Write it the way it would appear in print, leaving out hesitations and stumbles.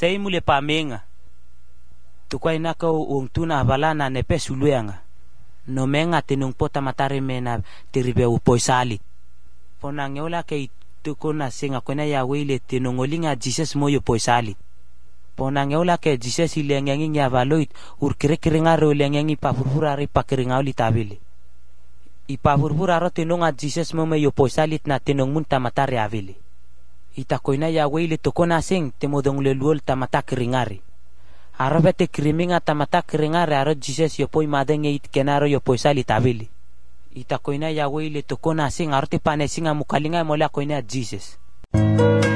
sei mule pamenga tukwai naka tuna balana ne pesuluanga no menga tinung pota matare mena tiribe upoisali ponangeola ke tukona singa kona ya wile tinongolinga Jesus moyo poisali ponangeola ke Jesus ilengengi nya valoit urkire-kiringa ro lengengi pafurfura ri pakiringa oli tabili ipafurfura ro tinonga Jesus moyo poisalit na tinong munta matare avili itakoina ya wile tukona sing temodong leluol tamata kiringari arabete kriminga tamata kiringari aro Jesus yo poi madenge it kenaro yo poisali tabili itakoina ya wile tukona sing arte panesinga mukalinga mola koina Jesus